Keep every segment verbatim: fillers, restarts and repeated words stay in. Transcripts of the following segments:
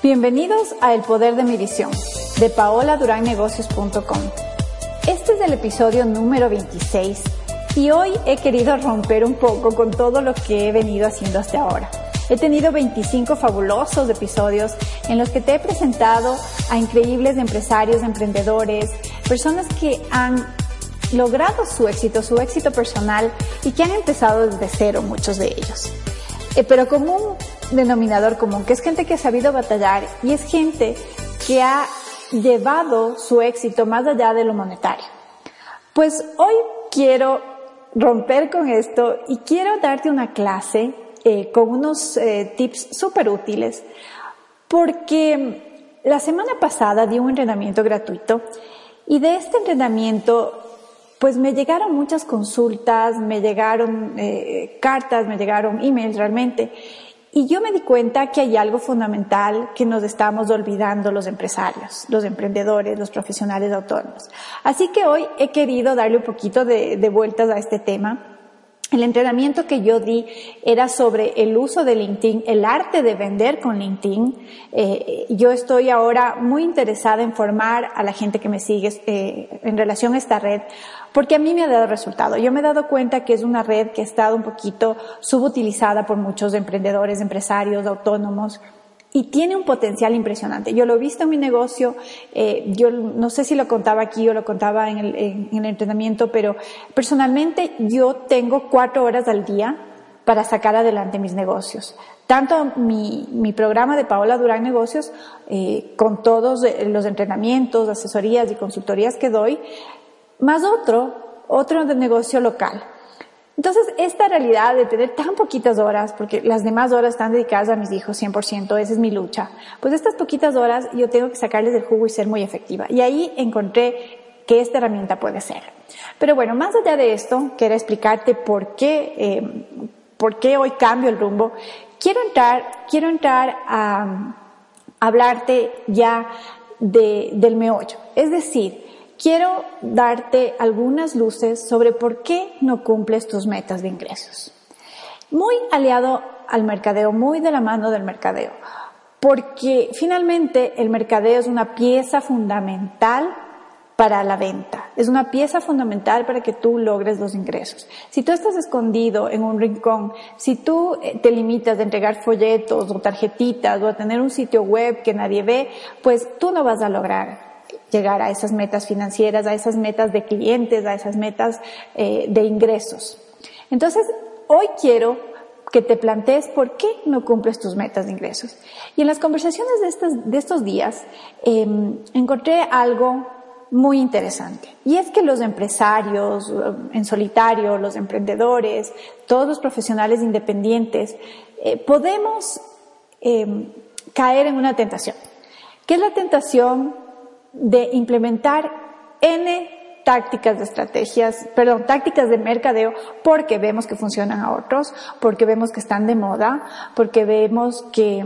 Bienvenidos a El Poder de mi Visión, de paola durán negocios punto com. Este es el episodio número veintiséis y hoy he querido romper un poco con todo lo que he venido haciendo hasta ahora. He tenido veinticinco fabulosos episodios en los que te he presentado a increíbles empresarios, emprendedores, personas que han logrado su éxito, su éxito personal y que han empezado desde cero, muchos de ellos. Eh, pero con un denominador común, que es gente que ha sabido batallar y es gente que ha llevado su éxito más allá de lo monetario. Pues hoy quiero romper con esto y quiero darte una clase eh, con unos eh, tips súper útiles, porque la semana pasada di un entrenamiento gratuito y de este entrenamiento pues me llegaron muchas consultas, me llegaron eh, cartas, me llegaron emails realmente. Y yo me di cuenta que hay algo fundamental que nos estamos olvidando los empresarios, los emprendedores, los profesionales autónomos. Así que hoy he querido darle un poquito de, de vueltas a este tema. El entrenamiento que yo di era sobre el uso de LinkedIn, el arte de vender con LinkedIn. Eh, yo estoy ahora muy interesada en formar a la gente que me sigue eh, en relación a esta red, porque a mí me ha dado resultado. Yo me he dado cuenta que es una red que ha estado un poquito subutilizada por muchos emprendedores, empresarios, autónomos, y tiene un potencial impresionante. Yo lo he visto en mi negocio, eh, yo no sé si lo contaba aquí o lo contaba en el, en, en el entrenamiento, pero personalmente yo tengo cuatro horas al día para sacar adelante mis negocios. Tanto mi, mi programa de Paola Durán Negocios, eh, con todos los entrenamientos, asesorías y consultorías que doy, más otro, otro de negocio local. Entonces, esta realidad de tener tan poquitas horas, porque las demás horas están dedicadas a mis hijos cien por ciento, esa es mi lucha, pues estas poquitas horas yo tengo que sacarles el jugo y ser muy efectiva. Y ahí encontré que esta herramienta puede ser. Pero bueno, más allá de esto, quiero explicarte por qué, eh, por qué hoy cambio el rumbo. Quiero entrar, quiero entrar a, a hablarte ya de, del meollo. Es decir, quiero darte algunas luces sobre por qué no cumples tus metas de ingresos. Muy aliado al mercadeo, muy de la mano del mercadeo, porque finalmente el mercadeo es una pieza fundamental para la venta, es una pieza fundamental para que tú logres los ingresos. Si tú estás escondido en un rincón, si tú te limitas a entregar folletos o tarjetitas o a tener un sitio web que nadie ve, pues tú no vas a lograr llegar a esas metas financieras, a esas metas de clientes, a esas metas eh, de ingresos. Entonces, hoy quiero que te plantees por qué no cumples tus metas de ingresos. Y en las conversaciones de estos, de estos días eh, encontré algo muy interesante. Y es que los empresarios en solitario, los emprendedores, todos los profesionales independientes, eh, podemos eh, caer en una tentación. ¿Qué es la tentación? De implementar N tácticas de estrategias, perdón, tácticas de mercadeo, porque vemos que funcionan a otros, porque vemos que están de moda, porque vemos que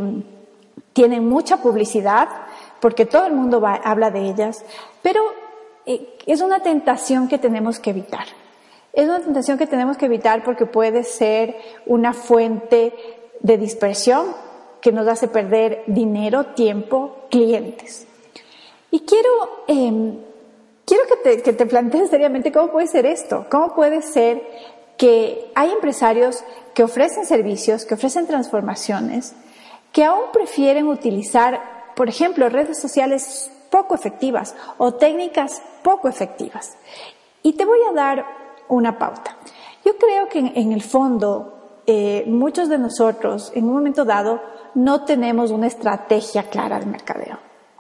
tienen mucha publicidad, porque todo el mundo va, habla de ellas, pero eh, es una tentación que tenemos que evitar. Es una tentación que tenemos que evitar porque puede ser una fuente de dispersión que nos hace perder dinero, tiempo, clientes. Y quiero, eh, quiero que te, que te plantees seriamente cómo puede ser esto, cómo puede ser que hay empresarios que ofrecen servicios, que ofrecen transformaciones, que aún prefieren utilizar, por ejemplo, redes sociales poco efectivas o técnicas poco efectivas. Y te voy a dar una pauta. Yo creo que en, en el fondo, eh, muchos de nosotros, en un momento dado, no tenemos una estrategia clara de mercadeo.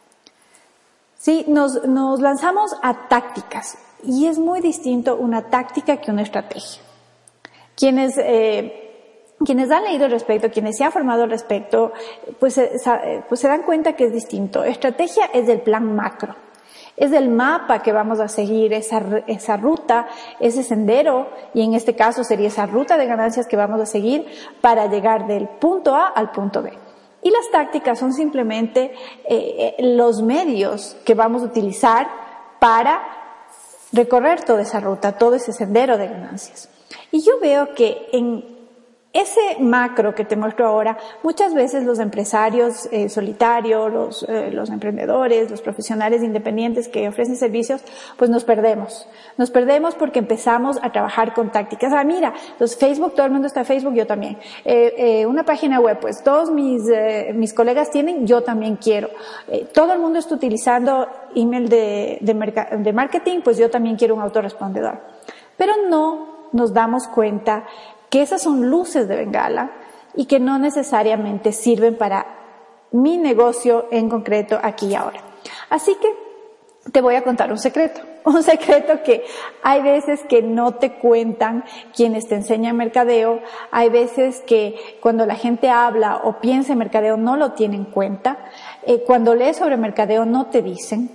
Sí, nos, nos lanzamos a tácticas y es muy distinto una táctica que una estrategia. Quienes, eh, quienes han leído al respecto, quienes se han formado al respecto, pues, eh, pues se dan cuenta que es distinto. Estrategia es del plan macro, es del mapa que vamos a seguir, esa, esa ruta, ese sendero, y en este caso sería esa ruta de ganancias que vamos a seguir para llegar del punto A al punto B. Y las tácticas son simplemente eh, los medios que vamos a utilizar para recorrer toda esa ruta, todo ese sendero de ganancias. Y yo veo que en Ese macro que te muestro ahora, muchas veces los empresarios eh, solitarios, los, eh, los emprendedores, los profesionales independientes que ofrecen servicios, pues nos perdemos. Nos perdemos porque empezamos a trabajar con tácticas. Ah, mira, los Facebook, todo el mundo está en Facebook, yo también. Eh, eh, una página web, pues todos mis, eh, mis colegas tienen, yo también quiero. Eh, todo el mundo está utilizando email de, de, merca- de marketing, pues yo también quiero un autorrespondedor. Pero no nos damos cuenta que esas son luces de bengala y que no necesariamente sirven para mi negocio en concreto aquí y ahora. Así que te voy a contar un secreto, un secreto que hay veces que no te cuentan quienes te enseñan mercadeo, hay veces que cuando la gente habla o piensa en mercadeo no lo tienen en cuenta, eh, cuando lees sobre mercadeo no te dicen,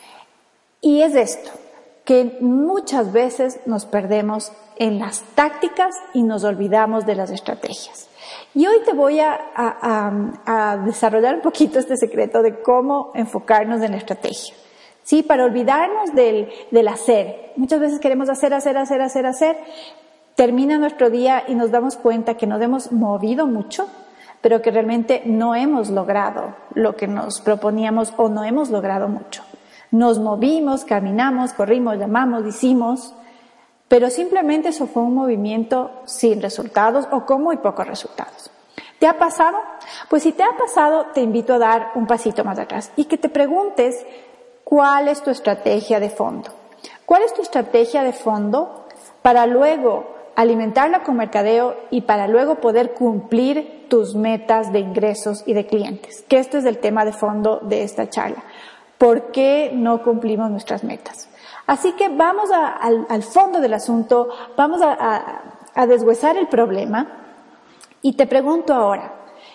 y es esto, que muchas veces nos perdemos en las tácticas y nos olvidamos de las estrategias. Y hoy te voy a, a, a, a desarrollar un poquito este secreto de cómo enfocarnos en la estrategia. Sí, para olvidarnos del, del hacer. Muchas veces queremos hacer, hacer, hacer, hacer, hacer. Termina nuestro día y nos damos cuenta que nos hemos movido mucho, pero que realmente no hemos logrado lo que nos proponíamos o no hemos logrado mucho. Nos movimos, caminamos, corrimos, llamamos, hicimos, pero simplemente eso fue un movimiento sin resultados o con muy pocos resultados. ¿Te ha pasado? Pues si te ha pasado, te invito a dar un pasito más atrás y que te preguntes cuál es tu estrategia de fondo. ¿Cuál es tu estrategia de fondo para luego alimentarla con mercadeo y para luego poder cumplir tus metas de ingresos y de clientes? Que esto es el tema de fondo de esta charla. ¿Por qué no cumplimos nuestras metas? Así que vamos a, al, al fondo del asunto, vamos a, a, a deshuesar el problema y te pregunto ahora,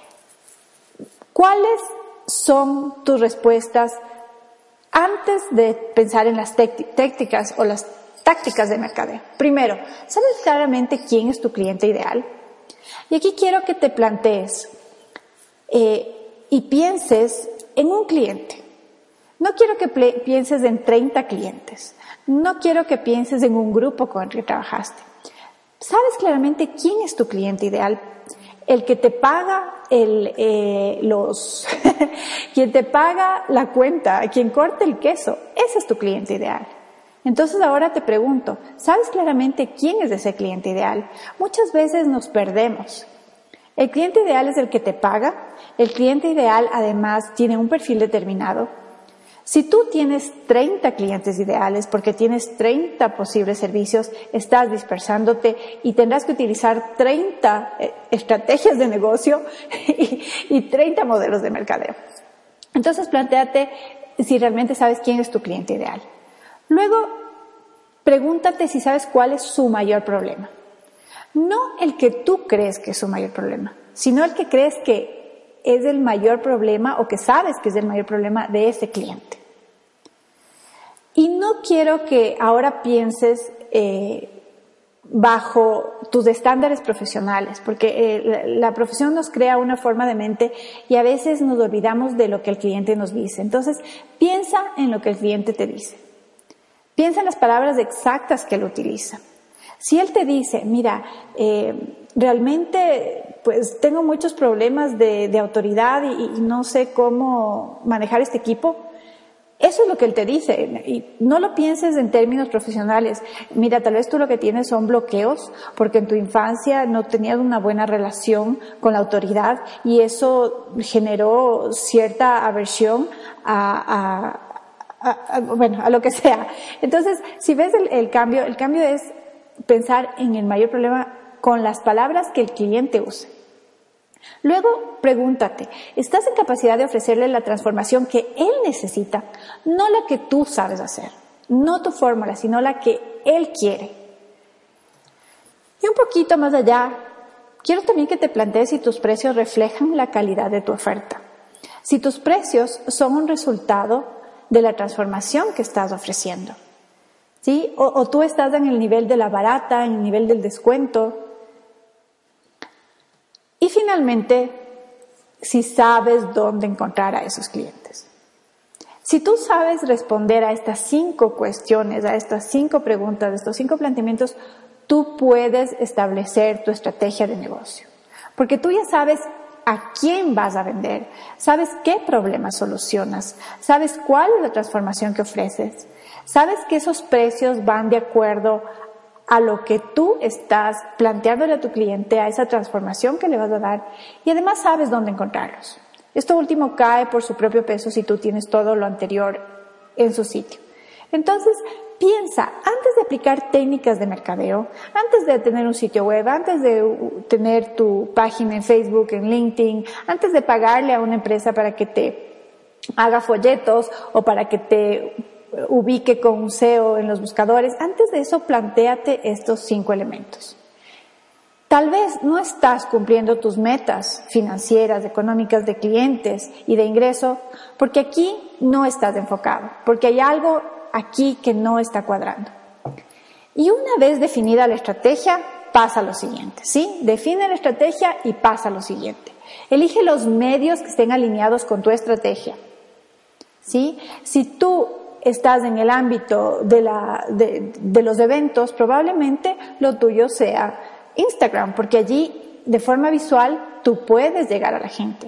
¿cuáles son tus respuestas antes de pensar en las técnicas o las tácticas de mercadeo? Primero, ¿sabes claramente quién es tu cliente ideal? Y aquí quiero que te plantees eh, y pienses en un cliente. No quiero que pienses en treinta clientes. No quiero que pienses en un grupo con el que trabajaste. ¿Sabes claramente quién es tu cliente ideal? El que te paga el, eh, los, quien te paga la cuenta, quien corta el queso. Ese es tu cliente ideal. Entonces ahora te pregunto, ¿sabes claramente quién es ese cliente ideal? Muchas veces nos perdemos. El cliente ideal es el que te paga. El cliente ideal además tiene un perfil determinado. Si tú tienes treinta clientes ideales porque tienes treinta posibles servicios, estás dispersándote y tendrás que utilizar treinta estrategias de negocio y, y treinta modelos de mercadeo. Entonces, plantéate si realmente sabes quién es tu cliente ideal. Luego, pregúntate si sabes cuál es su mayor problema. No el que tú crees que es su mayor problema, sino el que crees que es el mayor problema o que sabes que es el mayor problema de ese cliente. Y no quiero que ahora pienses eh, bajo tus estándares profesionales, porque eh, la, la profesión nos crea una forma de mente y a veces nos olvidamos de lo que el cliente nos dice. Entonces, piensa en lo que el cliente te dice. Piensa en las palabras exactas que él utiliza. Si él te dice, mira, eh, realmente pues tengo muchos problemas de, de autoridad y, y no sé cómo manejar este equipo, eso es lo que él te dice. Y no lo pienses en términos profesionales. Mira, tal vez tú lo que tienes son bloqueos porque en tu infancia no tenías una buena relación con la autoridad y eso generó cierta aversión a, a, a, a bueno, a lo que sea. Entonces, si ves el, el cambio, el cambio es pensar en el mayor problema con las palabras que el cliente use. Luego, pregúntate, ¿estás en capacidad de ofrecerle la transformación que él necesita? No la que tú sabes hacer, no tu fórmula, sino la que él quiere. Y un poquito más allá, quiero también que te plantees si tus precios reflejan la calidad de tu oferta. Si tus precios son un resultado de la transformación que estás ofreciendo. ¿Sí? O, o tú estás en el nivel de la barata, en el nivel del descuento. Y finalmente, si sabes dónde encontrar a esos clientes. Si tú sabes responder a estas cinco cuestiones, a estas cinco preguntas, a estos cinco planteamientos, tú puedes establecer tu estrategia de negocio. Porque tú ya sabes a quién vas a vender, sabes qué problemas solucionas, sabes cuál es la transformación que ofreces, sabes que esos precios van de acuerdo a lo que tú estás planteándole a tu cliente, a esa transformación que le vas a dar, y además sabes dónde encontrarlos. Esto último cae por su propio peso si tú tienes todo lo anterior en su sitio. Entonces, piensa, antes de aplicar técnicas de mercadeo, antes de tener un sitio web, antes de tener tu página en Facebook, en LinkedIn, antes de pagarle a una empresa para que te haga folletos o para que te ubique con un S E O en los buscadores, antes de eso plantéate estos cinco elementos. Tal vez no estás cumpliendo tus metas financieras, económicas, de clientes y de ingreso, porque aquí no estás enfocado, porque hay algo aquí que no está cuadrando. Y una vez definida la estrategia, pasa a lo siguiente, ¿sí? Define la estrategia y pasa a lo siguiente. Elige los medios que estén alineados con tu estrategia, ¿sí? Si tú estás en el ámbito de, la, de, de los eventos, probablemente lo tuyo sea Instagram, porque allí de forma visual tú puedes llegar a la gente.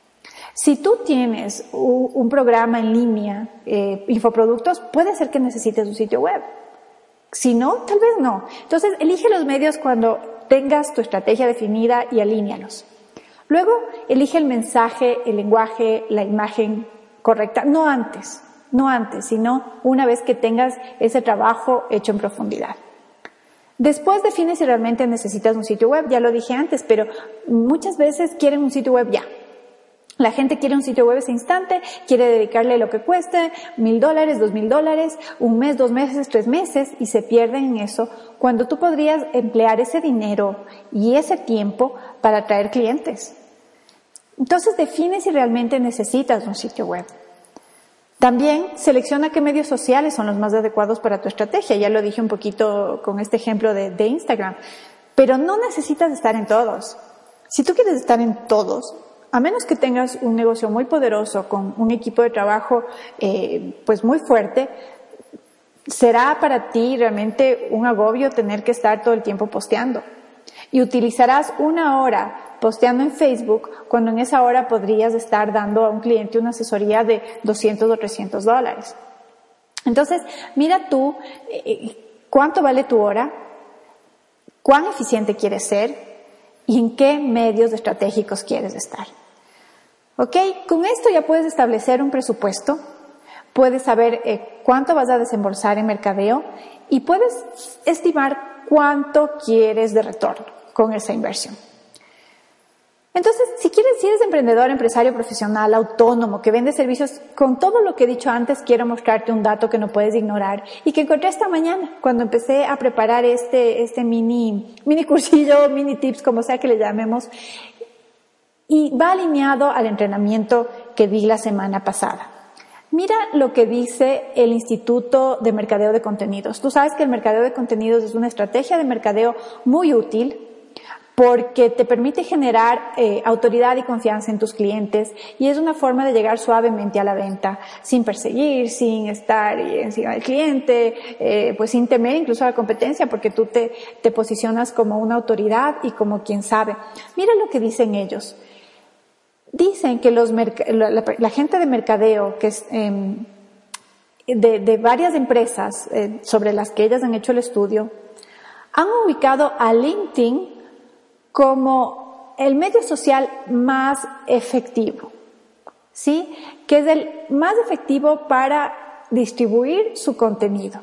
Si tú tienes un, un programa en línea, eh, infoproductos, puede ser que necesites un sitio web. Si no, tal vez no. Entonces, elige los medios cuando tengas tu estrategia definida y alíñalos. Luego, elige el mensaje, el lenguaje, la imagen correcta, no antes, no antes, sino una vez que tengas ese trabajo hecho en profundidad. Después define si realmente necesitas un sitio web, ya lo dije antes, pero muchas veces quieren un sitio web ya. La gente quiere un sitio web ese instante, quiere dedicarle lo que cueste, mil dólares, dos mil dólares, un mes, dos meses, tres meses, y se pierden en eso, cuando tú podrías emplear ese dinero y ese tiempo para atraer clientes. Entonces define si realmente necesitas un sitio web. También selecciona qué medios sociales son los más adecuados para tu estrategia. Ya lo dije un poquito con este ejemplo de, de Instagram. Pero no necesitas estar en todos. Si tú quieres estar en todos, a menos que tengas un negocio muy poderoso con un equipo de trabajo eh, pues muy fuerte, será para ti realmente un agobio tener que estar todo el tiempo posteando. Y utilizarás una hora posteando en Facebook, cuando en esa hora podrías estar dando a un cliente una asesoría de doscientos o trescientos dólares. Entonces, mira tú eh, cuánto vale tu hora, cuán eficiente quieres ser y en qué medios estratégicos quieres estar. ¿Ok? Con esto ya puedes establecer un presupuesto, puedes saber eh, cuánto vas a desembolsar en mercadeo y puedes estimar cuánto quieres de retorno con esa inversión. Entonces, si quieres, si eres emprendedor, empresario, profesional, autónomo, que vende servicios, con todo lo que he dicho antes, quiero mostrarte un dato que no puedes ignorar y que encontré esta mañana cuando empecé a preparar este, este mini, mini cursillo, mini tips, como sea que le llamemos, y va alineado al entrenamiento que di la semana pasada. Mira lo que dice el Instituto de Mercadeo de Contenidos. Tú sabes que el mercadeo de contenidos es una estrategia de mercadeo muy útil, porque te permite generar eh, autoridad y confianza en tus clientes y es una forma de llegar suavemente a la venta, sin perseguir, sin estar encima del cliente, eh, pues sin temer incluso a la competencia, porque tú te, te posicionas como una autoridad y como quien sabe. Mira lo que dicen ellos. Dicen que los la, la, la gente de mercadeo, que es eh, de, de varias empresas eh, sobre las que ellas han hecho el estudio, han ubicado a LinkedIn como el medio social más efectivo, ¿sí? Que es el más efectivo para distribuir su contenido.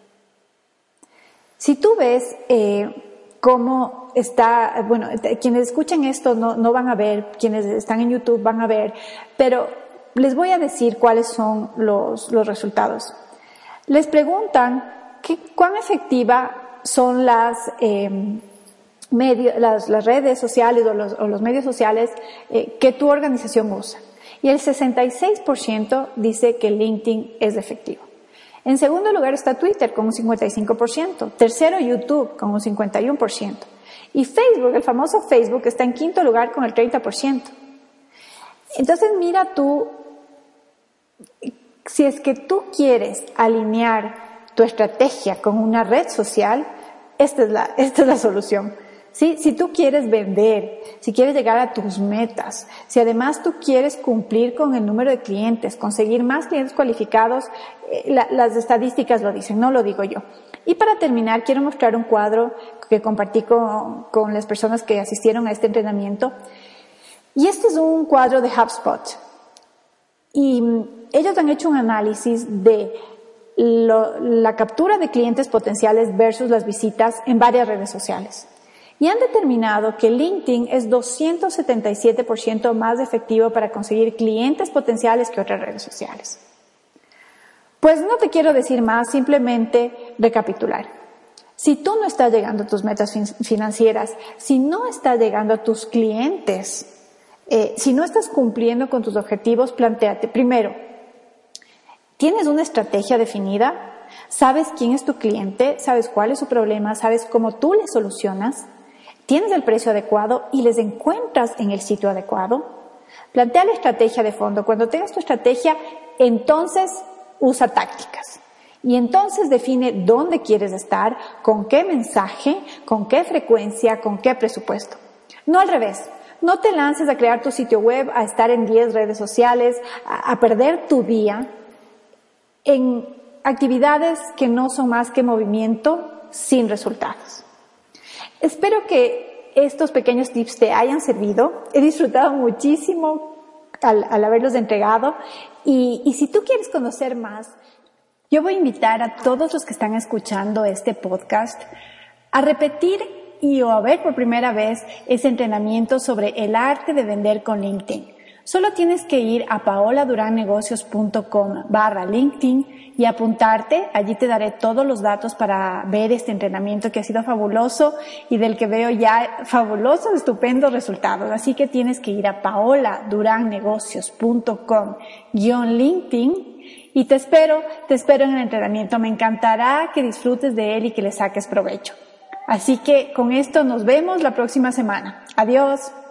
Si tú ves eh, cómo está, bueno, quienes escuchen esto no, no van a ver, quienes están en YouTube van a ver, pero les voy a decir cuáles son los, los resultados. Les preguntan que, cuán efectiva son las eh, Medio, las, las redes sociales o los, o los medios sociales eh, que tu organización usa. Y el sesenta y seis por ciento dice que LinkedIn es efectivo. En segundo lugar está Twitter con un cincuenta y cinco por ciento. Tercero, YouTube con un cincuenta y uno por ciento. Y Facebook, el famoso Facebook, está en quinto lugar con el treinta por ciento. Entonces mira tú, si es que tú quieres alinear tu estrategia con una red social, esta es la, esta es la solución. ¿Sí? Si tú quieres vender, si quieres llegar a tus metas, si además tú quieres cumplir con el número de clientes, conseguir más clientes cualificados, eh, la, las estadísticas lo dicen, no lo digo yo. Y para terminar, quiero mostrar un cuadro que compartí con, con las personas que asistieron a este entrenamiento. Y este es un cuadro de HubSpot. Y ellos han hecho un análisis de lo, la captura de clientes potenciales versus las visitas en varias redes sociales. Y han determinado que LinkedIn es doscientos setenta y siete por ciento más efectivo para conseguir clientes potenciales que otras redes sociales. Pues no te quiero decir más, simplemente recapitular. Si tú no estás llegando a tus metas fin- financieras, si no estás llegando a tus clientes, eh, si no estás cumpliendo con tus objetivos, plantéate. Primero, ¿tienes una estrategia definida? ¿Sabes quién es tu cliente? ¿Sabes cuál es su problema? ¿Sabes cómo tú le solucionas? ¿Tienes el precio adecuado y les encuentras en el sitio adecuado? Plantea la estrategia de fondo. Cuando tengas tu estrategia, entonces usa tácticas. Y entonces define dónde quieres estar, con qué mensaje, con qué frecuencia, con qué presupuesto. No al revés. No te lances a crear tu sitio web, a estar en diez redes sociales, a, a perder tu día en actividades que no son más que movimiento sin resultados. Espero que estos pequeños tips te hayan servido. He disfrutado muchísimo al, al haberlos entregado. Y, y si tú quieres conocer más, yo voy a invitar a todos los que están escuchando este podcast a repetir y o a ver por primera vez ese entrenamiento sobre el arte de vender con LinkedIn. Solo tienes que ir a paoladurannegocios.com barra LinkedIn y apuntarte. Allí te daré todos los datos para ver este entrenamiento que ha sido fabuloso y del que veo ya fabulosos, estupendos resultados. Así que tienes que ir a paoladurannegocios.com guión LinkedIn y te espero, te espero en el entrenamiento. Me encantará que disfrutes de él y que le saques provecho. Así que con esto nos vemos la próxima semana. Adiós.